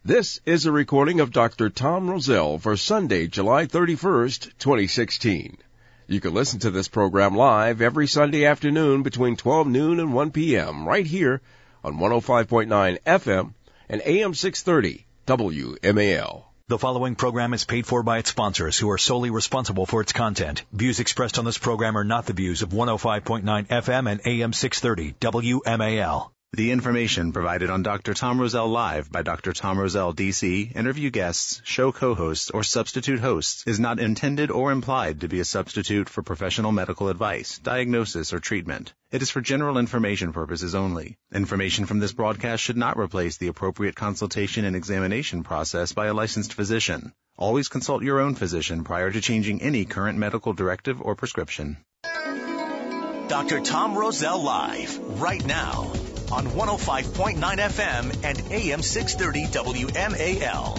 This is a recording of Dr. Tom Rosell for Sunday, July 31st, 2016. You can listen to this program live every Sunday afternoon between 12 noon and 1 p.m. right here on 105.9 FM and AM 630 WMAL. The following program is paid for by its sponsors, who are solely responsible for its content. Views expressed on this program are not the views of 105.9 FM and AM 630 WMAL. The information provided on Dr. Tom Rosell Live by Dr. Tom Rosell, D.C., interview guests, show co-hosts, or substitute hosts is not intended or implied to be a substitute for professional medical advice, diagnosis, or treatment. It is for general information purposes only. Information from this broadcast should not replace the appropriate consultation and examination process by a licensed physician. Always consult your own physician prior to changing any current medical directive or prescription. Dr. Tom Rosell Live, right now, on 105.9 FM and AM 630 WMAL.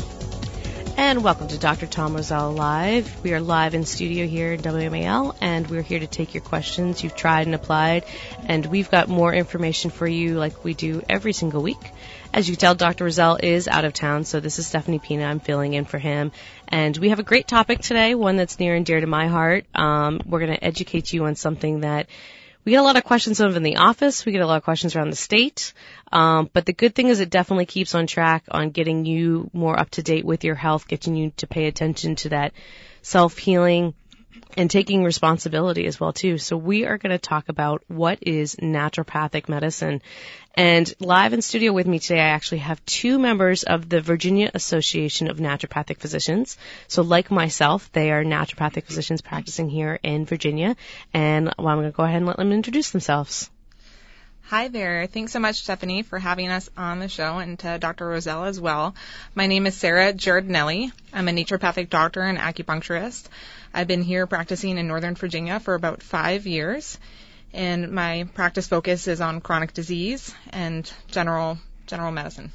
And welcome to Dr. Tom Rosell Live. We are live in studio here in WMAL, and we're here to take your questions you've tried and applied. And we've got more information for you like we do every single week. As you can tell, Dr. Rosell is out of town, so this is Stephanie Pina. I'm filling in for him. And we have a great topic today, one that's near and dear to my heart. We're going to educate you on something that we get a lot of questions of in the office. We get a lot of questions around the state. But the good thing is it definitely keeps on track on getting you more up to date with your health, getting you to pay attention to that self-healing and taking responsibility as well, too. So we are going to talk about what is naturopathic medicine. And live in studio with me today, I actually have two members of the Virginia Association of Naturopathic Physicians. So like myself, they are naturopathic physicians practicing here in Virginia. And I'm going to go ahead and let them introduce themselves. Hi there. Thanks so much, Stephanie, for having us on the show, and to Dr. Rosell as well. My name is Sarah Giardinelli. I'm a naturopathic doctor and acupuncturist. I've been here practicing in Northern Virginia for about 5 years, and my practice focus is on chronic disease and general medicine.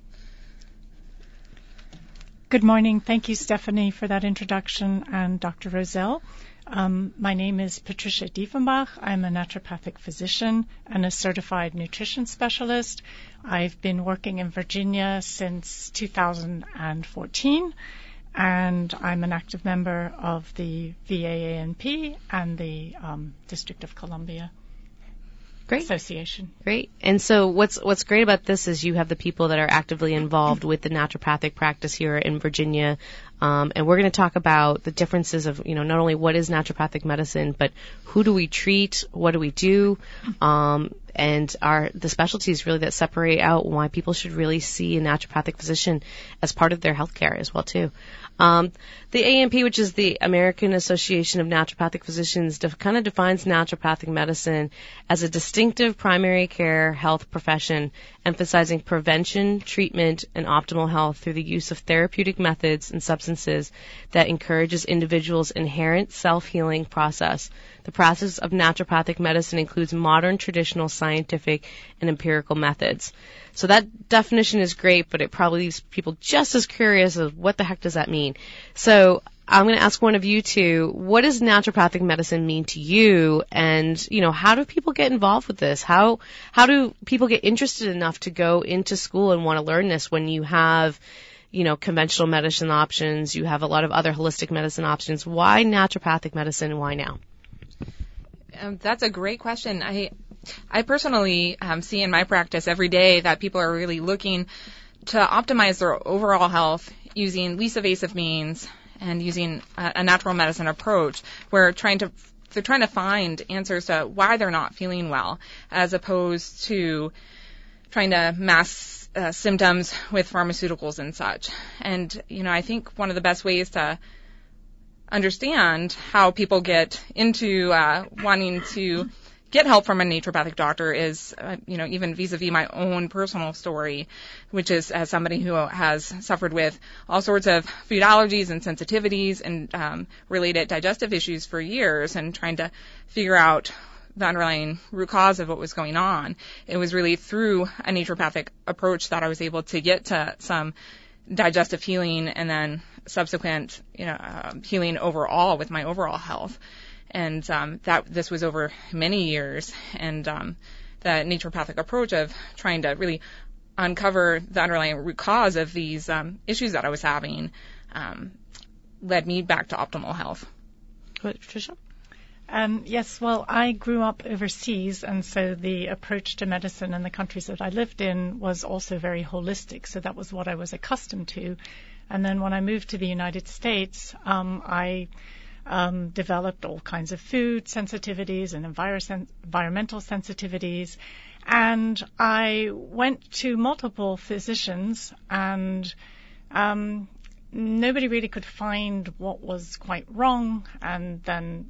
Good morning. Thank you, Stephanie, for that introduction, and Dr. Rosell. My name is Patricia Diefenbach. I'm a naturopathic physician and a certified nutrition specialist. I've been working in Virginia since 2014, and I'm an active member of the VAANP and the District of Columbia Association. Great. And so what's great about this is you have the people that are actively involved with the naturopathic practice here in Virginia. And we're going to talk about the differences of, not only what is naturopathic medicine, but who do we treat, what do we do, and the specialties really that separate out why people should really see a naturopathic physician as part of their healthcare as well, too. The ANP, which is the American Association of Naturopathic Physicians, kind of defines naturopathic medicine as a distinctive primary care health profession emphasizing prevention, treatment, and optimal health through the use of therapeutic methods and substances that encourages individuals' inherent self-healing process. The process of naturopathic medicine includes modern, traditional, scientific, and empirical methods. So that definition is great, but it probably leaves people just as curious as what the heck does that mean. So I'm going to ask one of you two, what does naturopathic medicine mean to you? And, how do people get involved with this? How do people get interested enough to go into school and want to learn this when you have, conventional medicine options, you have a lot of other holistic medicine options? Why naturopathic medicine and why now? That's a great question. I personally see in my practice every day that people are really looking to optimize their overall health using least invasive means and using a natural medicine approach where they're trying to find answers to why they're not feeling well, as opposed to trying to mask symptoms with pharmaceuticals and such. And, I think one of the best ways to understand how people get into wanting to get help from a naturopathic doctor is, even vis-a-vis my own personal story, which is as somebody who has suffered with all sorts of food allergies and sensitivities and related digestive issues for years, and trying to figure out the underlying root cause of what was going on. It was really through a naturopathic approach that I was able to get to some digestive healing and then subsequent, healing overall with my overall health. And that this was over many years. And the naturopathic approach of trying to really uncover the underlying root cause of these issues that I was having led me back to optimal health. What, Patricia? Yes, well, I grew up overseas, and so the approach to medicine in the countries that I lived in was also very holistic, so that was what I was accustomed to. And then when I moved to the United States, I developed all kinds of food sensitivities and environmental sensitivities, and I went to multiple physicians, and nobody really could find what was quite wrong, and then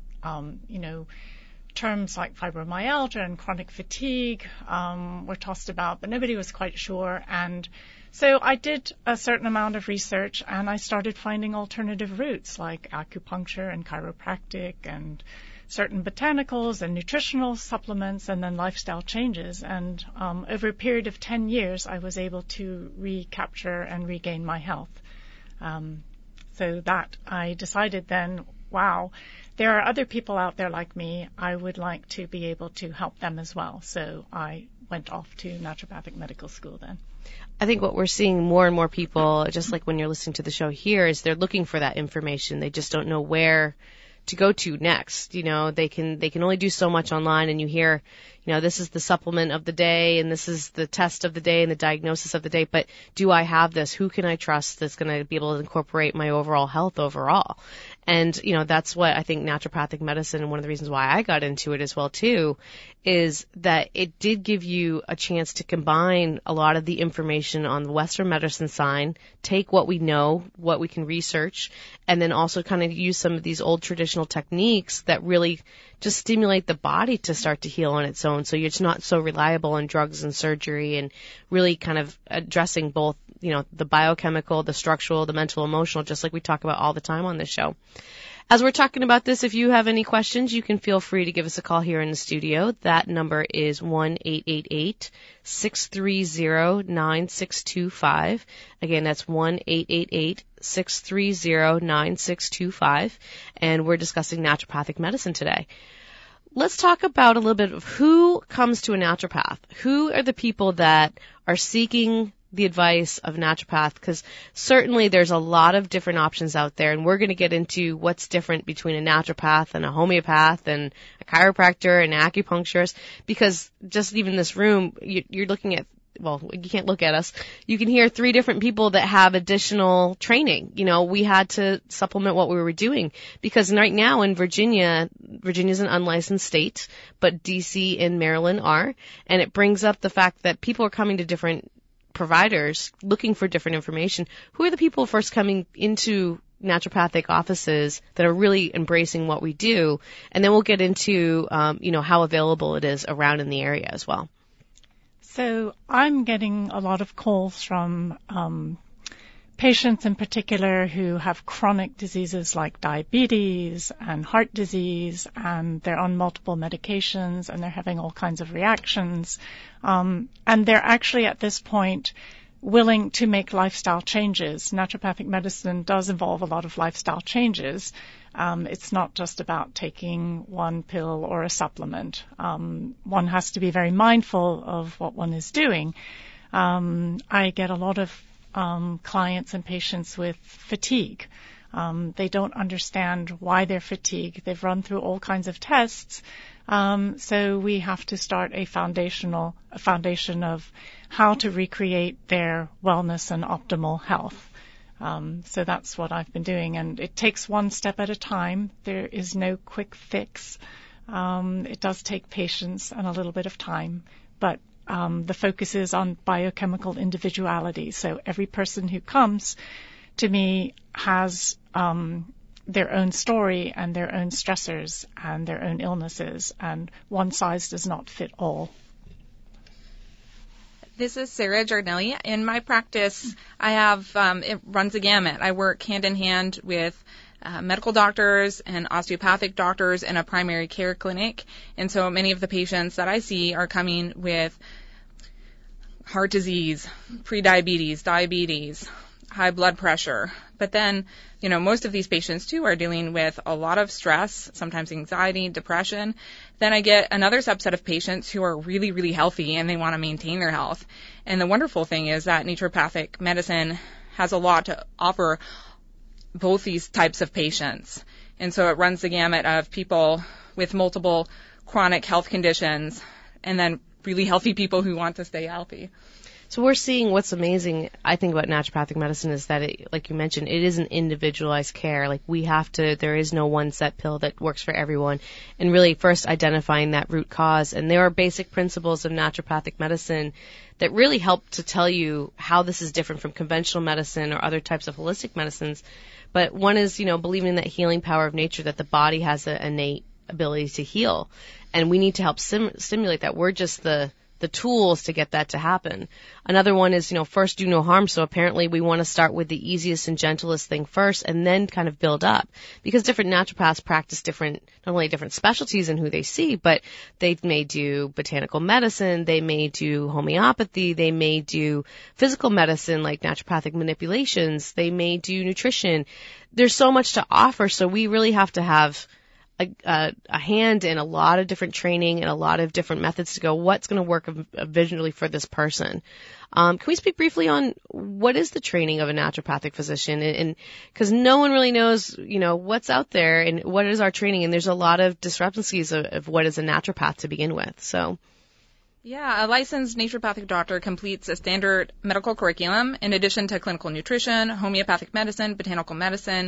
terms like fibromyalgia and chronic fatigue were tossed about, but nobody was quite sure. And so I did a certain amount of research, and I started finding alternative routes like acupuncture and chiropractic and certain botanicals and nutritional supplements, and then lifestyle changes. And over a period of 10 years, I was able to recapture and regain my health. So that I decided then, wow, there are other people out there like me. I would like to be able to help them as well. So I went off to naturopathic medical school then. I think what we're seeing more and more people, just like when you're listening to the show here, is they're looking for that information. They just don't know where to go to next. They can only do so much online, and you hear, this is the supplement of the day, and this is the test of the day, and the diagnosis of the day. But do I have this? Who can I trust that's going to be able to incorporate my overall health overall? And, that's what I think naturopathic medicine, and one of the reasons why I got into it as well, too, is that it did give you a chance to combine a lot of the information on the Western medicine side, take what we know, what we can research, and then also kind of use some of these old traditional techniques that really just stimulate the body to start to heal on its own. So it's not so reliable on drugs and surgery, and really kind of addressing both, the biochemical, the structural, the mental, emotional, just like we talk about all the time on this show. As we're talking about this, if you have any questions, you can feel free to give us a call here in the studio. That number is 1-888-630-9625. Again, that's 1-888-630-9625. And we're discussing naturopathic medicine today. Let's talk about a little bit of who comes to a naturopath. Who are the people that are seeking the advice of naturopath? Because certainly there's a lot of different options out there, and we're going to get into what's different between a naturopath and a homeopath and a chiropractor and an acupuncturist, because just even this room, you're looking at, well, you can't look at us. You can hear 3 different people that have additional training. We had to supplement what we were doing, because right now in Virginia's an unlicensed state, but DC and Maryland are, and it brings up the fact that people are coming to different providers looking for different information. Who are the people first coming into naturopathic offices that are really embracing what we do? And then we'll get into, how available it is around in the area as well. So I'm getting a lot of calls from patients in particular who have chronic diseases like diabetes and heart disease, and they're on multiple medications, and they're having all kinds of reactions. And they're actually at this point willing to make lifestyle changes. Naturopathic medicine does involve a lot of lifestyle changes. It's not just about taking one pill or a supplement. One has to be very mindful of what one is doing. I get a lot of clients and patients with fatigue. They don't understand why they're fatigued. They've run through all kinds of tests. So we have to start a foundation of how to recreate their wellness and optimal health. So that's what I've been doing, and it takes one step at a time. There is no quick fix. It does take patience and a little bit of time, but the focus is on biochemical individuality. So every person who comes to me has their own story and their own stressors and their own illnesses, and one size does not fit all. This is Sarah Giardinelli. In my practice, I have, it runs a gamut. I work hand in hand with medical doctors and osteopathic doctors in a primary care clinic. And so many of the patients that I see are coming with heart disease, prediabetes, diabetes, high blood pressure. But then, most of these patients too are dealing with a lot of stress, sometimes anxiety, depression. Then I get another subset of patients who are really, really healthy and they want to maintain their health. And the wonderful thing is that naturopathic medicine has a lot to offer both these types of patients. And so it runs the gamut of people with multiple chronic health conditions and then really healthy people who want to stay healthy. So we're seeing what's amazing, I think, about naturopathic medicine is that, it, like you mentioned, it is an individualized care. Like there is no one set pill that works for everyone. And really first identifying that root cause. And there are basic principles of naturopathic medicine that really help to tell you how this is different from conventional medicine or other types of holistic medicines. But one is, believing in that healing power of nature, that the body has an innate ability to heal. And we need to help stimulate that. We're just the tools to get that to happen. Another one is, first do no harm. So apparently we want to start with the easiest and gentlest thing first and then kind of build up, because different naturopaths practice not only different specialties in who they see, but they may do botanical medicine, they may do homeopathy, they may do physical medicine like naturopathic manipulations, they may do nutrition. There's so much to offer. So we really have to have a hand in a lot of different training and a lot of different methods to go, what's going to work visually for this person. Can we speak briefly on what is the training of a naturopathic physician? And because no one really knows, what's out there and what is our training. And there's a lot of discrepancies of what is a naturopath to begin with. So. Yeah, a licensed naturopathic doctor completes a standard medical curriculum in addition to clinical nutrition, homeopathic medicine, botanical medicine,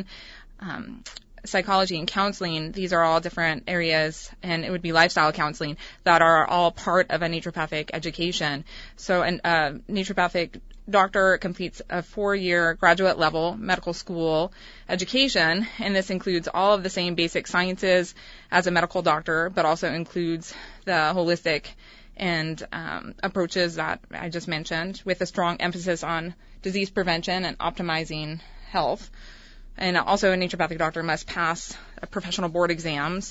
psychology and counseling. These are all different areas, and it would be lifestyle counseling that are all part of a naturopathic education. So a naturopathic doctor completes a 4-year graduate level medical school education, and this includes all of the same basic sciences as a medical doctor, but also includes the holistic and approaches that I just mentioned, with a strong emphasis on disease prevention and optimizing health. And also a naturopathic doctor must pass professional board exams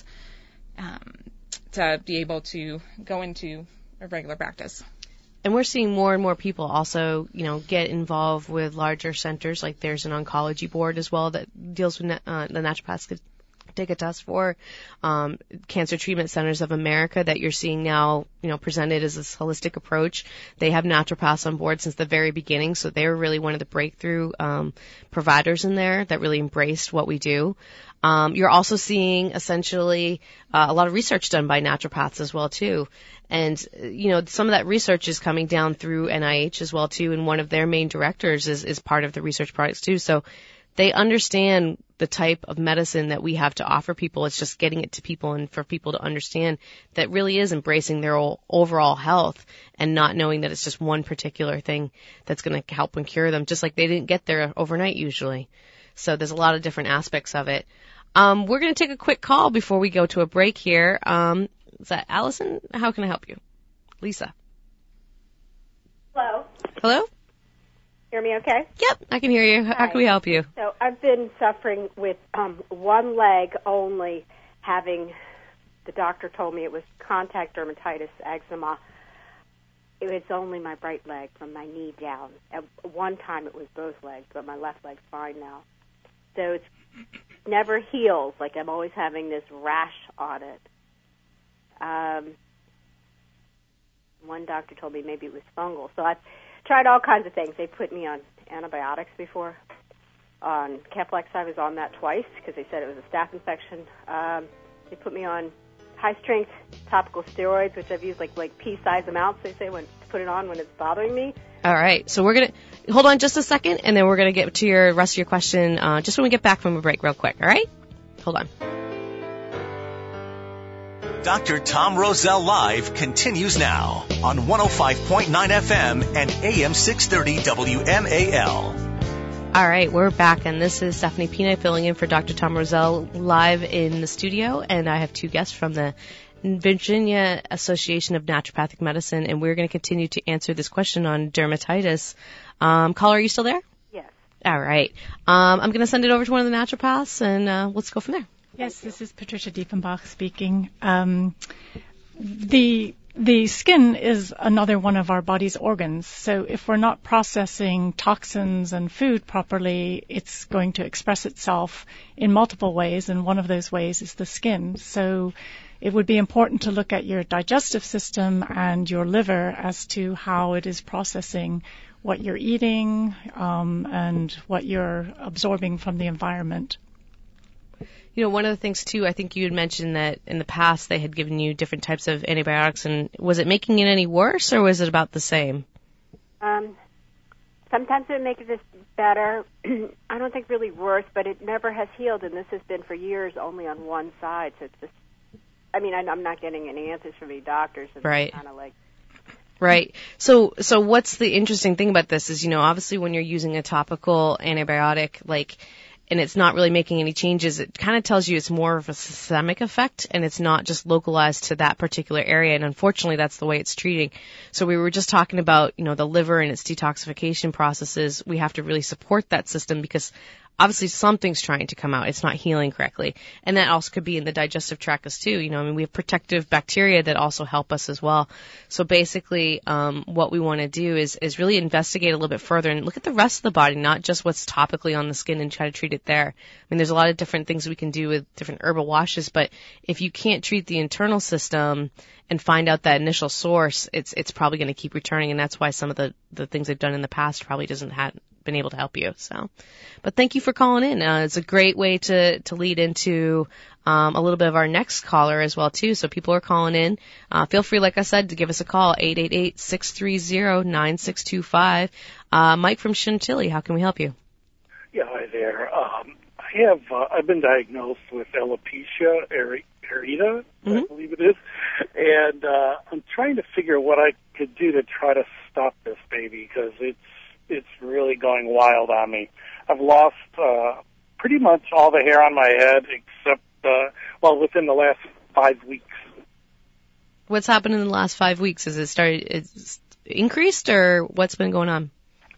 to be able to go into a regular practice. And we're seeing more and more people also, get involved with larger centers. Like there's an oncology board as well that deals with the naturopaths could take a test for. Cancer Treatment Centers of America that you're seeing now, presented as this holistic approach. They have naturopaths on board since the very beginning, so they were really one of the breakthrough providers in there that really embraced what we do. You're also seeing essentially a lot of research done by naturopaths as well too. And, some of that research is coming down through NIH as well too, and one of their main directors is part of the research projects too. So they understand the type of medicine that we have to offer people. It's just getting it to people and for people to understand that really is embracing their overall health and not knowing that it's just one particular thing that's going to help and cure them, just like they didn't get there overnight usually. So there's a lot of different aspects of it. We're going to take a quick call before we go to a break here. Is that Allison? How can I help you? Lisa. Hello. Hello? Hear me okay? Yep, I can hear you. How can we help you? So I've been suffering with one leg only, the doctor told me it was contact dermatitis, eczema. It's only my right leg from my knee down. At one time it was both legs, but my left leg's fine now. So it never heals. Like I'm always having this rash on it. One doctor told me maybe it was fungal. So I've tried all kinds of things. They put me on antibiotics before. On Keflex, I was on that twice because they said it was a staph infection. They put me on high-strength topical steroids, which I've used like pea-sized amounts, they say, to put it on when it's bothering me. All right. So we're going to hold on just a second, and then we're going to get to your rest of your question just when we get back from a break real quick. All right? Hold on. Dr. Tom Rosell Live continues now on 105.9 FM and AM 630 WMAL. All right, we're back, and this is Stephanie Pina filling in for Dr. Tom Rosell live in the studio, and I have two guests from the Virginia Association of Naturopathic Medicine, and we're going to continue to answer this question on dermatitis. Caller, are you still there? Yes. All right. I'm going to send it over to one of the naturopaths, and let's go from there. Yes, this is Patricia Diefenbach speaking. The The skin is another one of our body's organs. So if we're not processing toxins and food properly, it's going to express itself in multiple ways, and one of those ways is the skin. So it would be important to look at your digestive system and your liver as to how it is processing what you're eating and what you're absorbing from the environment. You know, one of the things, too, I think you had mentioned that in the past they had given you different types of antibiotics, and was it making it any worse, or was it about the same? Sometimes it makes it better. I don't think really worse, but it never has healed, and this has been for years only on one side. So it's just, I mean, I'm not getting any answers from any doctors. And right. Kind of like. Right. So what's the interesting thing about this is, you know, obviously when you're using a topical antibiotic, like, and it's not really making any changes, it kind of tells you it's more of a systemic effect and it's not just localized to that particular area. And unfortunately, that's the way it's treating. So we were just talking about, you know, the liver and its detoxification processes. We have to really support that system because obviously something's trying to come out. It's not healing correctly. And that also could be in the digestive tract too. You know, I mean, we have protective bacteria that also help us as well. So basically, what we want to do is really investigate a little bit further and look at the rest of the body, not just what's topically on the skin and try to treat it there. I mean, there's a lot of different things we can do with different herbal washes, but if you can't treat the internal system and find out that initial source, it's probably going to keep returning. And that's why some of the things they've done in the past probably doesn't have been able to help you. So, but thank you for calling in. It's a great way to lead into a little bit of our next caller as well too. So people are calling in. Feel free, like I said, to give us a call, 888-630-9625. Mike from Chantilly, how can we help you? Yeah, hi there. I've been diagnosed with alopecia areata, I believe it is, and I'm trying to figure what I could do to try to stop this baby because it's really going wild on me. I've lost pretty much all the hair on my head except, within the last 5 weeks. What's happened in the last 5 weeks? It's increased or what's been going on?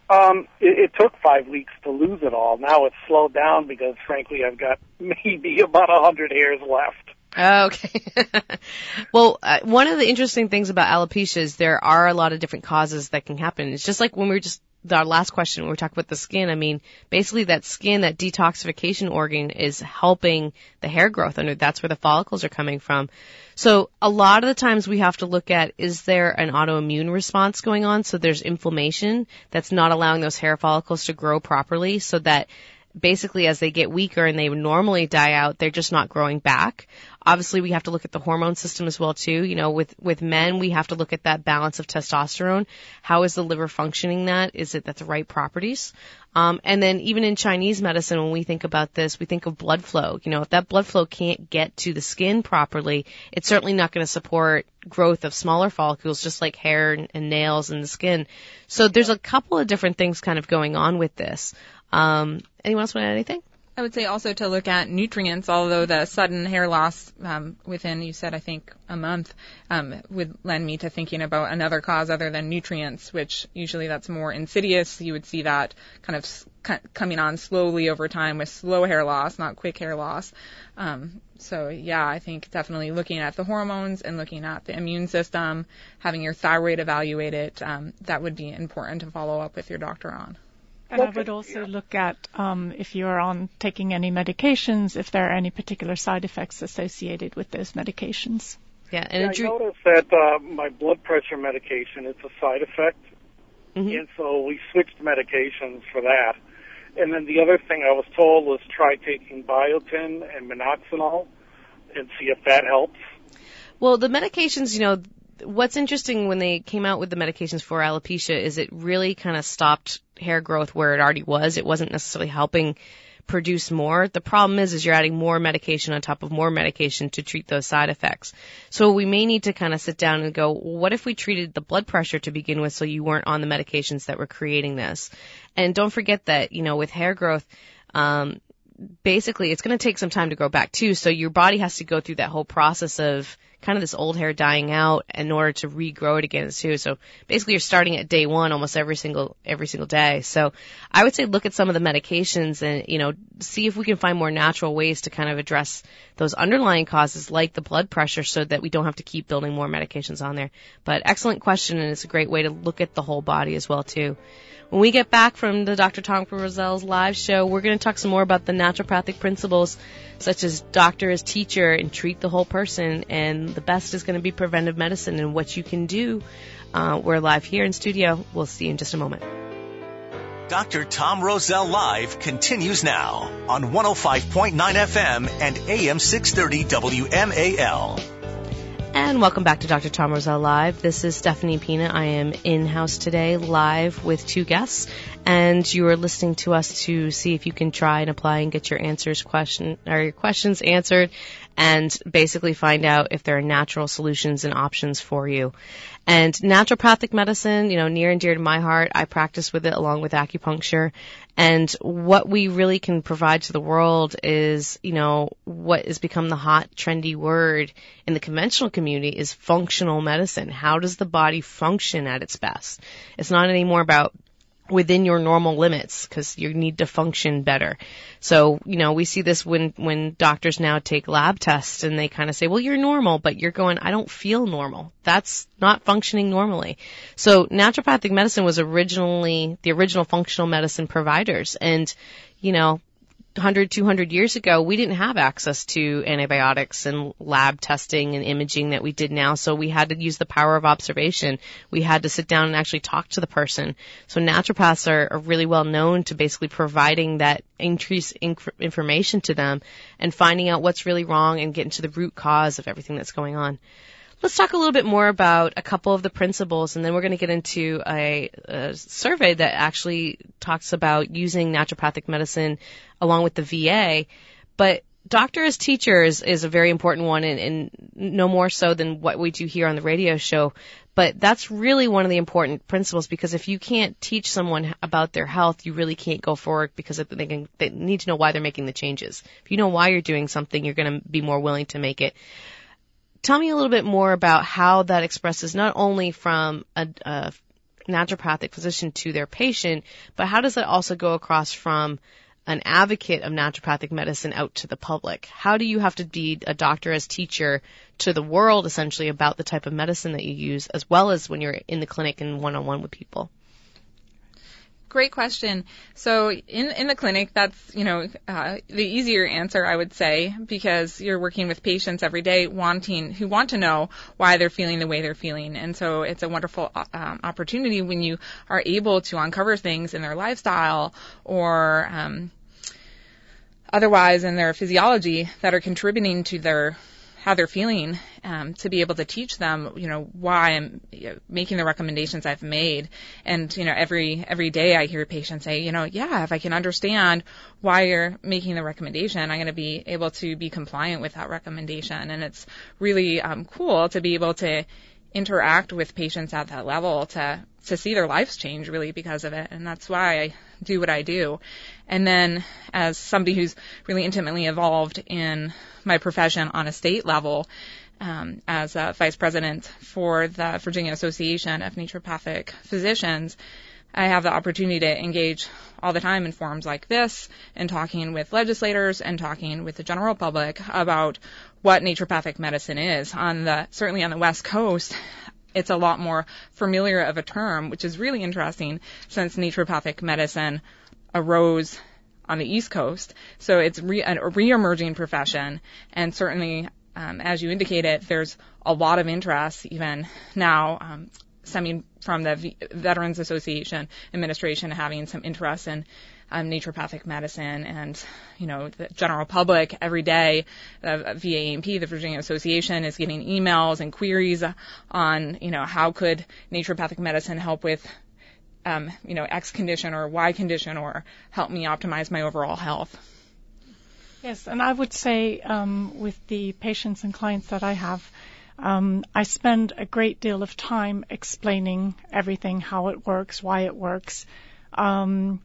It took 5 weeks to lose it all. Now it's slowed down because, frankly, I've got maybe about 100 hairs left. Okay. Well, one of the interesting things about alopecia is there are a lot of different causes that can happen. It's just like when we were just our last question, when we were talking about the skin, I mean, basically that skin, that detoxification organ is helping the hair growth, and that's where the follicles are coming from. So a lot of the times we have to look at, is there an autoimmune response going on? So there's inflammation that's not allowing those hair follicles to grow properly, so that basically as they get weaker and they would normally die out, they're just not growing back. Obviously, we have to look at the hormone system as well, too. You know, with men, we have to look at that balance of testosterone. How is the liver functioning that? Is it at the right properties? And then even in Chinese medicine, when we think about this, we think of blood flow. You know, if that blood flow can't get to the skin properly, it's certainly not going to support growth of smaller follicles, just like hair and nails and the skin. So there's a couple of different things kind of going on with this. Anyone else want to add anything? I would say also to look at nutrients, although the sudden hair loss within, you said, I think, a month would lend me to thinking about another cause other than nutrients, which usually that's more insidious. You would see that kind of coming on slowly over time with slow hair loss, not quick hair loss. So, yeah, I think definitely looking at the hormones and looking at the immune system, having your thyroid evaluated, that would be important to follow up with your doctor on. And I would also look at if you're taking any medications, if there are any particular side effects associated with those medications. Yeah, and I noticed that my blood pressure medication, it's a side effect, and so we switched medications for that. And then the other thing I was told was try taking biotin and minoxidil and see if that helps. Well, the medications, you know, what's interesting when they came out with the medications for alopecia is it really kind of stopped hair growth where it already was. It wasn't necessarily helping produce more. The problem is you're adding more medication on top of more medication to treat those side effects. So we may need to kind of sit down and go, what if we treated the blood pressure to begin with so you weren't on the medications that were creating this? And don't forget that, you know, with hair growth, basically it's going to take some time to grow back too. So your body has to go through that whole process of kind of this old hair dying out in order to regrow it again too. So basically you're starting at day one almost every single day. So I would say look at some of the medications and, see if we can find more natural ways to kind of address those underlying causes like the blood pressure so that we don't have to keep building more medications on there. But excellent question, and it's a great way to look at the whole body as well too. When we get back from the Dr. Tom Rosel's live show, we're going to talk some more about the naturopathic principles, such as doctor as teacher and treat the whole person. And the best is going to be preventive medicine and what you can do. We're live here in studio. We'll see you in just a moment. Dr. Tom Rosel Live continues now on 105.9 FM and AM 630 WMAL. And welcome back to Dr. Tom Rosel Live. This is Stephanie Pina. I am in-house today live with two guests, and you are listening to us to see if you can try and apply and get your your questions answered, and basically find out if there are natural solutions and options for you. And naturopathic medicine, near and dear to my heart. I practice with it along with acupuncture. And what we really can provide to the world is, what has become the hot, trendy word in the conventional community is functional medicine. How does the body function at its best? It's not anymore about within your normal limits, because you need to function better. So, we see this when doctors now take lab tests and they kind of say, well, you're normal, but you're going, I don't feel normal. That's not functioning normally. So naturopathic medicine was originally the original functional medicine providers. And, 100, 200 years ago, we didn't have access to antibiotics and lab testing and imaging that we did now, so we had to use the power of observation. We had to sit down and actually talk to the person. So naturopaths are really well known to basically providing that increased information to them and finding out what's really wrong and getting to the root cause of everything that's going on. Let's talk a little bit more about a couple of the principles, and then we're going to get into a survey that actually talks about using naturopathic medicine along with the VA. But doctor as teacher is a very important one, and no more so than what we do here on the radio show. But that's really one of the important principles, because if you can't teach someone about their health, you really can't go forward, because they need to know why they're making the changes. If you know why you're doing something, you're going to be more willing to make it. Tell me a little bit more about how that expresses not only from a naturopathic physician to their patient, but how does that also go across from an advocate of naturopathic medicine out to the public? How do you have to be a doctor as teacher to the world, essentially, about the type of medicine that you use, as well as when you're in the clinic and one-on-one with people? Great question. So in the clinic, that's, the easier answer, I would say, because you're working with patients every day who want to know why they're feeling the way they're feeling. And so it's a wonderful opportunity when you are able to uncover things in their lifestyle or otherwise in their physiology that are contributing to how they're feeling, to be able to teach them, why I'm making the recommendations I've made. And, every day I hear patients say, if I can understand why you're making the recommendation, I'm going to be able to be compliant with that recommendation. And it's really cool to be able to interact with patients at that level, to see their lives change really because of it. And that's why I do what I do. And then as somebody who's really intimately involved in my profession on a state level, as a vice president for the Virginia Association of Naturopathic Physicians, I have the opportunity to engage all the time in forums like this and talking with legislators and talking with the general public about what naturopathic medicine is. Certainly on the West Coast, it's a lot more familiar of a term, which is really interesting since naturopathic medicine arose on the East Coast. So it's a re-emerging profession, and certainly, as you indicated, there's a lot of interest even now, stemming from the Veterans Association administration having some interest in naturopathic medicine, and the general public every day, VAMP, the Virginia Association, is getting emails and queries on how could naturopathic medicine help with X condition or Y condition, or help me optimize my overall health. Yes, and I would say with the patients and clients that I have, I spend a great deal of time explaining everything, how it works, why it works, and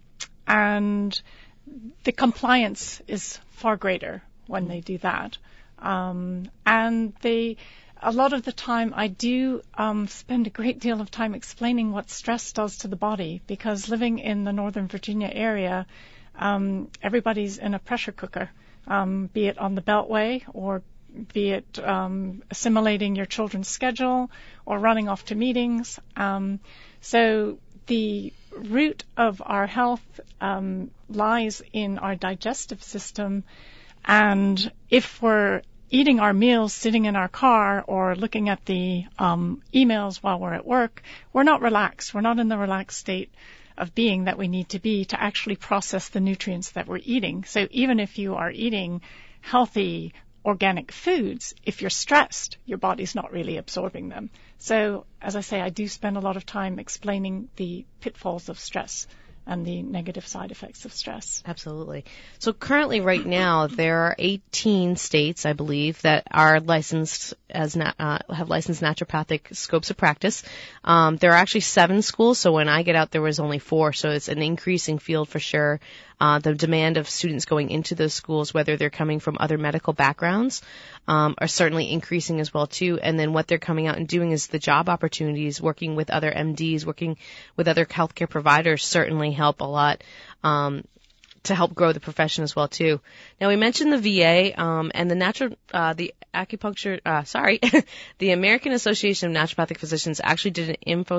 the compliance is far greater when they do that. And they a lot of the time I do spend a great deal of time explaining what stress does to the body, because living in the Northern Virginia area, everybody's in a pressure cooker, be it on the Beltway or be it assimilating your children's schedule or running off to meetings. So the root of our health lies in our digestive system, and if we're eating our meals sitting in our car or looking at the emails while we're at work, we're not relaxed. We're not in the relaxed state of being that we need to be to actually process the nutrients that we're eating. So even if you are eating healthy organic foods, if you're stressed, your body's not really absorbing them. So, as I say, I do spend a lot of time explaining the pitfalls of stress and the negative side effects of stress. Absolutely. So currently, right now, there are 18 states, I believe, that are licensed as have licensed naturopathic scopes of practice. There are actually 7 schools, so when I get out, there was only 4, so it's an increasing field for sure. The demand of students going into those schools, whether they're coming from other medical backgrounds, are certainly increasing as well too. And then what they're coming out and doing is the job opportunities, working with other MDs, working with other healthcare providers certainly help a lot to help grow the profession as well too. Now we mentioned the VA and the acupuncture. The American Association of Naturopathic Physicians actually did an info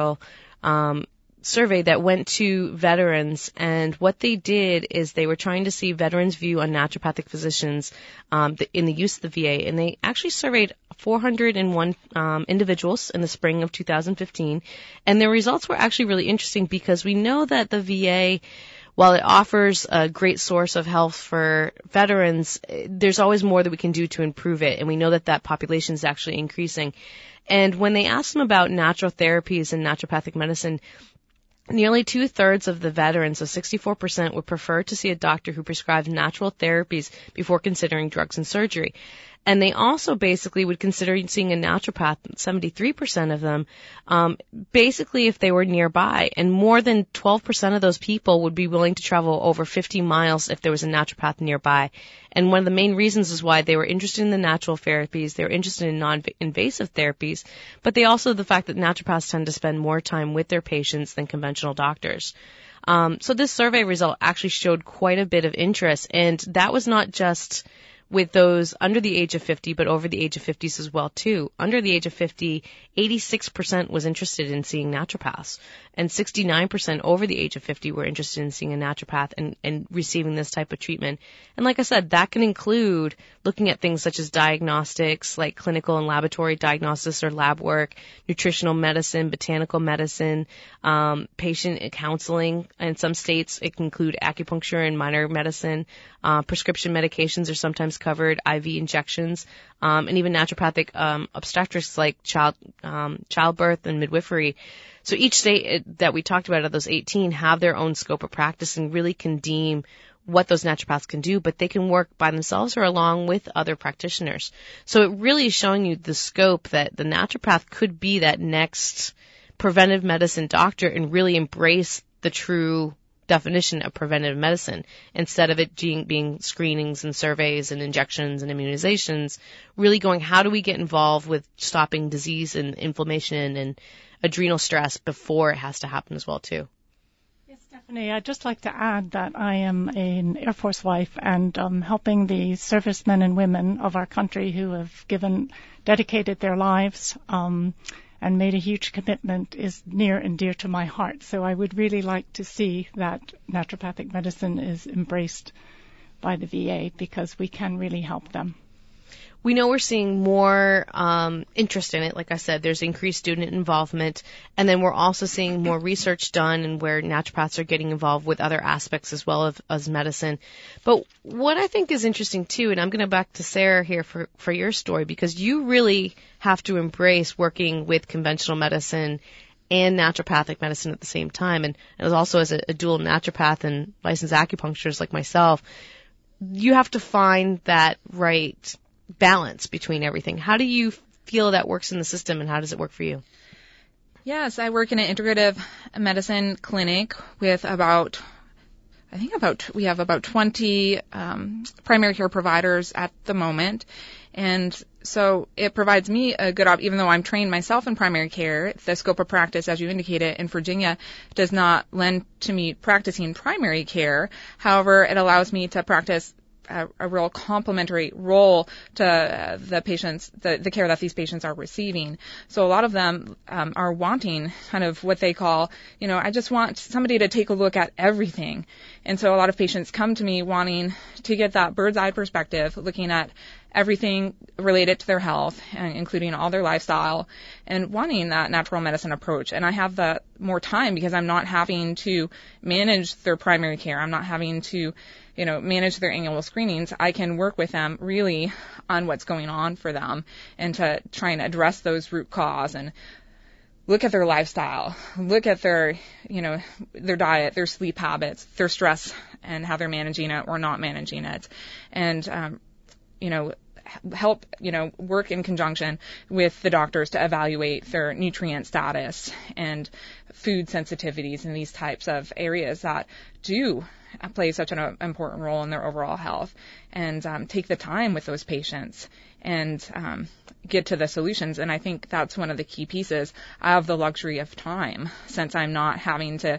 survey that went to veterans, and what they did is they were trying to see veterans' view on naturopathic physicians in the use of the VA, and they actually surveyed 401 individuals in the spring of 2015, and their results were actually really interesting because we know that the VA, while it offers a great source of health for veterans, there's always more that we can do to improve it, and we know that that population is actually increasing. And when they asked them about natural therapies and naturopathic medicine, nearly 2/3 of the veterans, so 64%, would prefer to see a doctor who prescribes natural therapies before considering drugs and surgery. And they also basically would consider seeing a naturopath, 73% of them, basically if they were nearby. And more than 12% of those people would be willing to travel over 50 miles if there was a naturopath nearby. And one of the main reasons is why they were interested in the natural therapies, they were interested in non-invasive therapies, but they also the fact that naturopaths tend to spend more time with their patients than conventional doctors. So this survey result actually showed quite a bit of interest, and that was not just with those under the age of 50, but over the age of 50s as well, too. Under the age of 50, 86% was interested in seeing naturopaths, and 69% over the age of 50 were interested in seeing a naturopath and receiving this type of treatment. And like I said, that can include looking at things such as diagnostics, like clinical and laboratory diagnosis or lab work, nutritional medicine, botanical medicine, patient counseling. In some states, it can include acupuncture and minor medicine. Prescription medications are sometimes covered, IV injections, and even naturopathic obstetrics like childbirth and midwifery. So each state that we talked about, out of those 18, have their own scope of practice and really can deem what those naturopaths can do, but they can work by themselves or along with other practitioners. So it really is showing you the scope that the naturopath could be that next preventive medicine doctor and really embrace the true definition of preventive medicine instead of it being screenings and surveys and injections and immunizations, really going, how do we get involved with stopping disease and inflammation and adrenal stress before it has to happen as well, too? Yes, Stephanie, I'd just like to add that I am an Air Force wife, and helping the servicemen and women of our country who have dedicated their lives and made a huge commitment is near and dear to my heart. So I would really like to see that naturopathic medicine is embraced by the VA, because we can really help them. We know we're seeing more interest in it. Like I said, there's increased student involvement, and then we're also seeing more research done and where naturopaths are getting involved with other aspects as well as medicine. But what I think is interesting too, and I'm going to back to Sarah here for your story, because you really have to embrace working with conventional medicine and naturopathic medicine at the same time. And as also as a dual naturopath and licensed acupuncturist like myself, you have to find that right balance between everything. How do you feel that works in the system, and how does it work for you? Yes, I work in an integrative medicine clinic with we have about 20 primary care providers at the moment, and So it provides me a good even though I'm trained myself in primary care, the scope of practice, as you indicated, in Virginia does not lend to me practicing primary care. However, it allows me to practice a real complementary role to the patients, the care that these patients are receiving. So a lot of them are wanting kind of what they call, I just want somebody to take a look at everything. And so a lot of patients come to me wanting to get that bird's eye perspective, looking at everything related to their health, including all their lifestyle, and wanting that natural medicine approach. And I have the more time because I'm not having to manage their primary care. I'm not having to, manage their annual screenings. I can work with them really on what's going on for them and to try and address those root cause and look at their lifestyle, look at their, their diet, their sleep habits, their stress, and how they're managing it or not managing it. And, help, work in conjunction with the doctors to evaluate their nutrient status and food sensitivities and these types of areas that do play such an important role in their overall health, and take the time with those patients and get to the solutions. And I think that's one of the key pieces. I have the luxury of time since I'm not having to,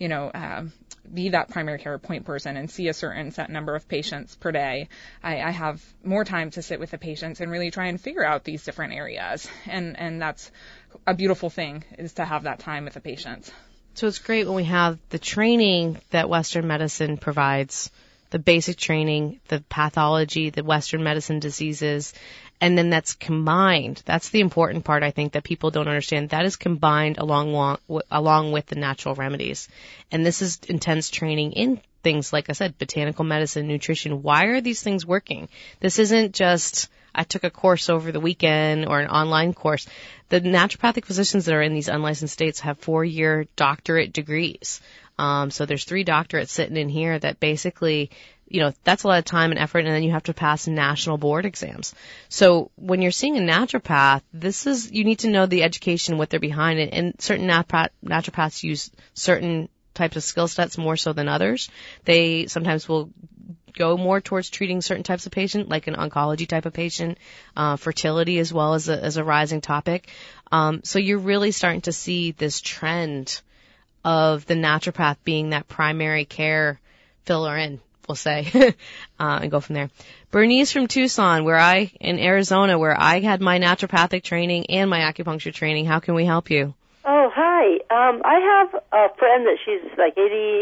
be that primary care point person and see a certain set number of patients per day. I have more time to sit with the patients and really try and figure out these different areas. And that's a beautiful thing, is to have that time with the patients. So it's great when we have the training that Western medicine provides, the basic training, the pathology, the Western medicine diseases, and then that's combined. That's the important part, I think, that people don't understand. That is combined along with the natural remedies. And this is intense training in things, like I said, botanical medicine, nutrition. Why are these things working? This isn't just, I took a course over the weekend or an online course. The naturopathic physicians that are in these unlicensed states have 4-year doctorate degrees. So there's 3 doctorates sitting in here that basically, that's a lot of time and effort, and then you have to pass national board exams. So when you're seeing a naturopath, you need to know the education, what they're behind it, and certain naturopaths use certain types of skill sets more so than others. They sometimes will go more towards treating certain types of patient, like an oncology type of patient, fertility as well as a rising topic. So you're really starting to see this trend of the naturopath being that primary care filler in, we'll say, and go from there. Bernice from Tucson, in Arizona, where I had my naturopathic training and my acupuncture training. How can we help you? Oh, hi. I have a friend that she's like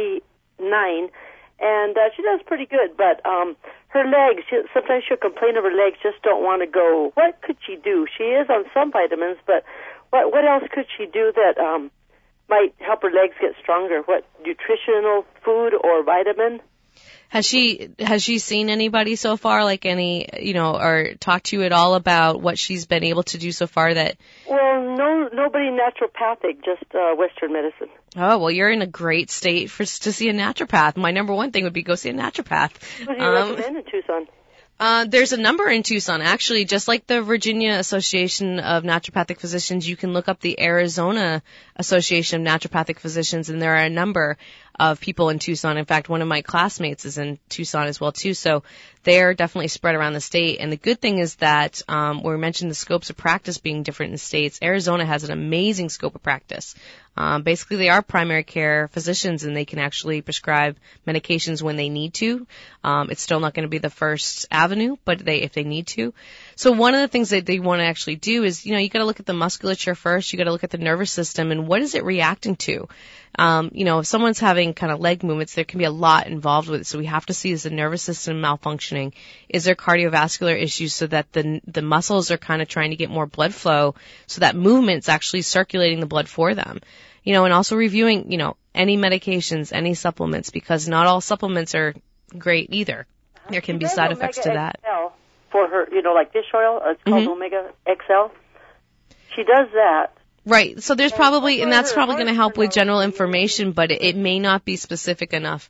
89, and she does pretty good, but her legs, sometimes she'll complain of her legs, just don't want to go. What could she do? She is on some vitamins, but what else could she do that might help her legs get stronger? What nutritional food or vitamin? Has she seen anybody so far, like any, or talked to you at all about what she's been able to do so far that? Well, nobody naturopathic, just Western medicine. Oh, well, you're in a great state to see a naturopath. My number one thing would be go see a naturopath. What do you recommend in Tucson? There's a number in Tucson, actually, just like the Virginia Association of Naturopathic Physicians. You can look up the Arizona Association of Naturopathic Physicians, and there are a number of people in Tucson. In fact, one of my classmates is in Tucson as well, too. So they're definitely spread around the state. And the good thing is that, where we mentioned the scopes of practice being different in states, Arizona has an amazing scope of practice. Basically, they are primary care physicians, and they can actually prescribe medications when they need to. It's still not going to be the first avenue, but if they need to. So one of the things that they want to actually do is, you got to look at the musculature first. You got to look at the nervous system and what is it reacting to. If someone's having kind of leg movements, there can be a lot involved with it. So we have to see, is the nervous system malfunctioning? Is there cardiovascular issues so that the muscles are kind of trying to get more blood flow so that movement's actually circulating the blood for them? And also reviewing, any medications, any supplements, because not all supplements are great either. There can be side effects to that. XL for her, like fish oil, it's called Omega XL. She does that. Right. So there's probably, and that's probably going to help with general information, but it may not be specific enough.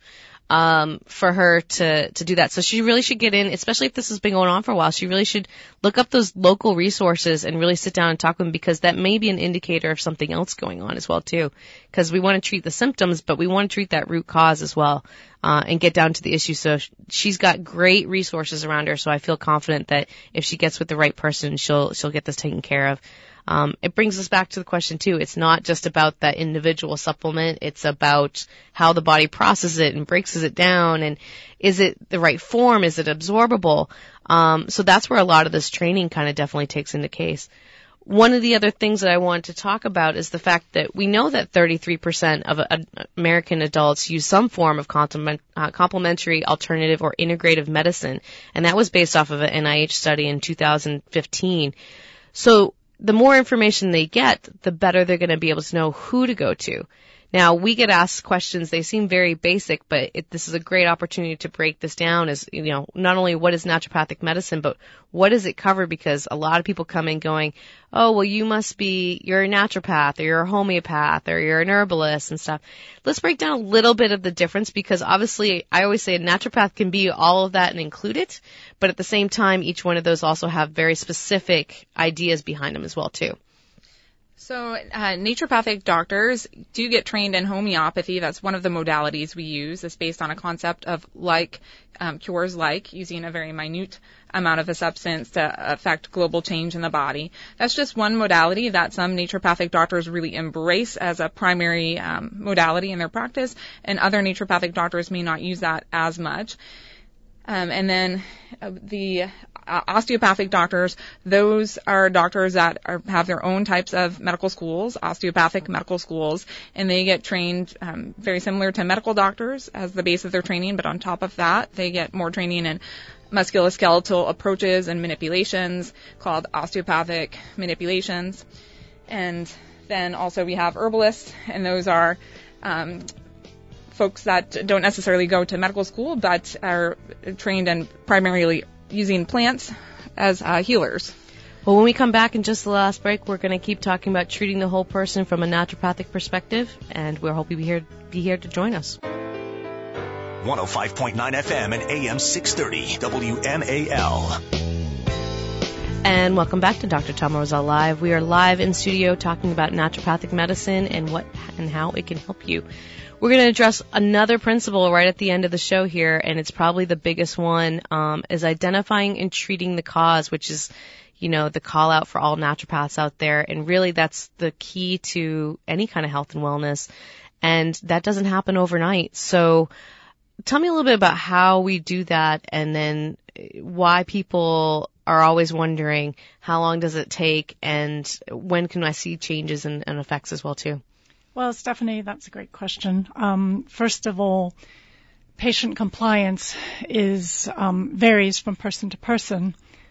for her to do that. So she really should get in, especially if this has been going on for a while. She really should look up those local resources and really sit down and talk with them, because that may be an indicator of something else going on as well too. Because we want to treat the symptoms, but we want to treat that root cause as well, and get down to the issue. So she's got great resources around her. So I feel confident that if she gets with the right person, she'll get this taken care of. It brings us back to the question too. It's not just about that individual supplement. It's about how the body processes it and breaks it down. And is it the right form? Is it absorbable? So that's where a lot of this training kind of definitely takes into case. One of the other things that I want to talk about is the fact that we know that 33% of American adults use some form of complementary, alternative, or integrative medicine. And that was based off of an NIH study in 2015. So the more information they get, the better they're going to be able to know who to go to. Now, we get asked questions, they seem very basic, but this is a great opportunity to break this down as, not only what is naturopathic medicine, but what does it cover? Because a lot of people come in going, oh, well, you're a naturopath, or you're a homeopath, or you're an herbalist and stuff. Let's break down a little bit of the difference, because obviously I always say a naturopath can be all of that and include it, but at the same time, each one of those also have very specific ideas behind them as well, too. So naturopathic doctors do get trained in homeopathy. That's one of the modalities we use. It's based on a concept of cures using a very minute amount of a substance to affect global change in the body. That's just one modality that some naturopathic doctors really embrace as a primary modality in their practice, and other naturopathic doctors may not use that as much. And then the osteopathic doctors, those are doctors that have their own types of medical schools, osteopathic medical schools, and they get trained very similar to medical doctors as the base of their training, but on top of that, they get more training in musculoskeletal approaches and manipulations called osteopathic manipulations. And then also we have herbalists, and those are folks that don't necessarily go to medical school, but are trained in primarily using plants as healers. Well, when we come back in just the last break, we're going to keep talking about treating the whole person from a naturopathic perspective, and we're hoping you be here to join us. 105.9 FM and AM 630 WMAL. And welcome back to Dr. Tom Rosell Live. We are live in studio talking about naturopathic medicine and what and how it can help you. We're going to address another principle right at the end of the show here, and it's probably the biggest one, is identifying and treating the cause, which is, the call out for all naturopaths out there. And really that's the key to any kind of health and wellness. And that doesn't happen overnight. So tell me a little bit about how we do that, and then why people are always wondering how long does it take, and when can I see changes and effects as well too? Well, Stephanie, that's a great question. First of all, patient compliance varies from person to person.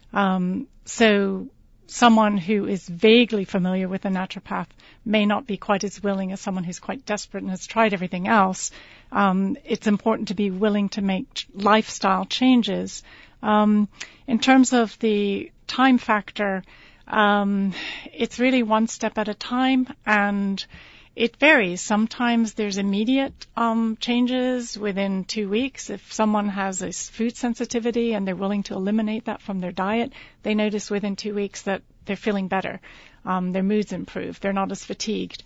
So someone who is vaguely familiar with a naturopath may not be quite as willing as someone who's quite desperate and has tried everything else. It's important to be willing to make lifestyle changes. In terms of the time factor, it's really one step at a time, and it varies. Sometimes there's immediate changes within 2 weeks. If someone has a food sensitivity and they're willing to eliminate that from their diet, they notice within 2 weeks that they're feeling better. Their moods improve. They're not as fatigued.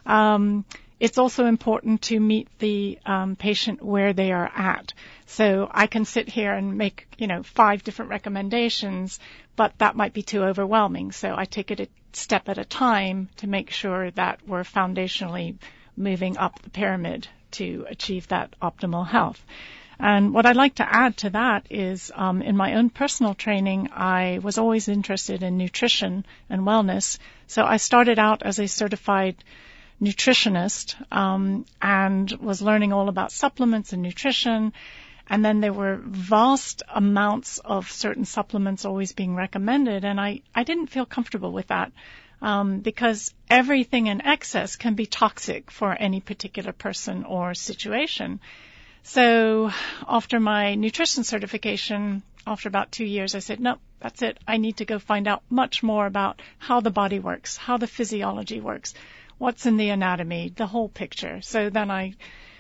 It's also important to meet the patient where they are at. So I can sit here and make, 5 different recommendations, but that might be too overwhelming. So I take it a step at a time to make sure that we're foundationally moving up the pyramid to achieve that optimal health. And what I'd like to add to that is, in my own personal training, I was always interested in nutrition and wellness. So I started out as a certified nutritionist, and was learning all about supplements and nutrition. And then there were vast amounts of certain supplements always being recommended, and I didn't feel comfortable with that, because everything in excess can be toxic for any particular person or situation. So after my nutrition certification, after about 2 years, I said, nope, that's it. I need to go find out much more about how the body works, how the physiology works, what's in the anatomy, the whole picture. So then I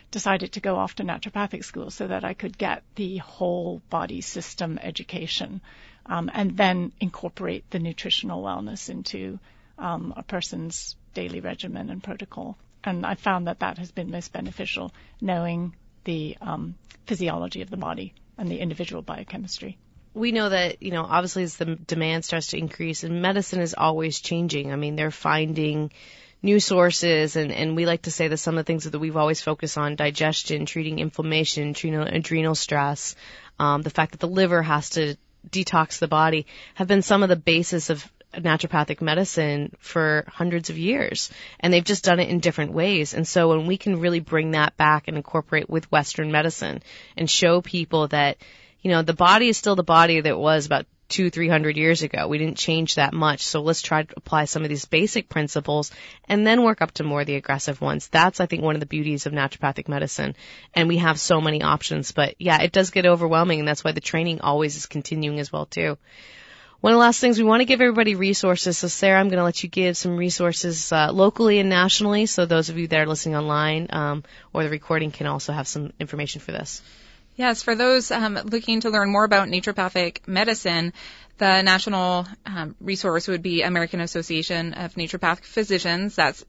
decided to go off to naturopathic school so that I could get the whole body system education, and then incorporate the nutritional wellness into a person's daily regimen and protocol. And I found that has been most beneficial, knowing the physiology of the body and the individual biochemistry. We know that, obviously as the demand starts to increase, and medicine is always changing. I mean, they're finding new sources, and we like to say that some of the things that we've always focused on, digestion, treating inflammation, treating adrenal stress, the fact that the liver has to detox the body, have been some of the basis of naturopathic medicine for hundreds of years. And they've just done it in different ways. And so when we can really bring that back and incorporate with Western medicine and show people that, the body is still the body that it was about 200-300 years ago. We didn't change that much. So let's try to apply some of these basic principles and then work up to more of the aggressive ones. That's, I think, one of the beauties of naturopathic medicine. And we have so many options. But yeah, it does get overwhelming, and that's why the training always is continuing as well, too. One of the last things, we want to give everybody resources. So Sarah, I'm going to let you give some resources locally and nationally, so those of you that are listening online or the recording can also have some information for this. Yes, for those looking to learn more about naturopathic medicine, the national resource would be American Association of Naturopathic Physicians. That's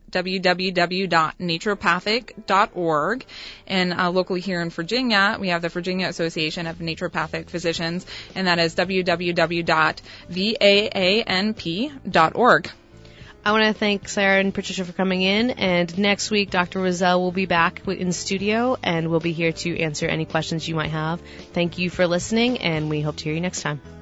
www.naturopathic.org. And locally here in Virginia, we have the Virginia Association of Naturopathic Physicians, and that is www.vaanp.org. I want to thank Sarah and Patricia for coming in, and next week Dr. Roselle will be back in studio, and we'll be here to answer any questions you might have. Thank you for listening, and we hope to hear you next time.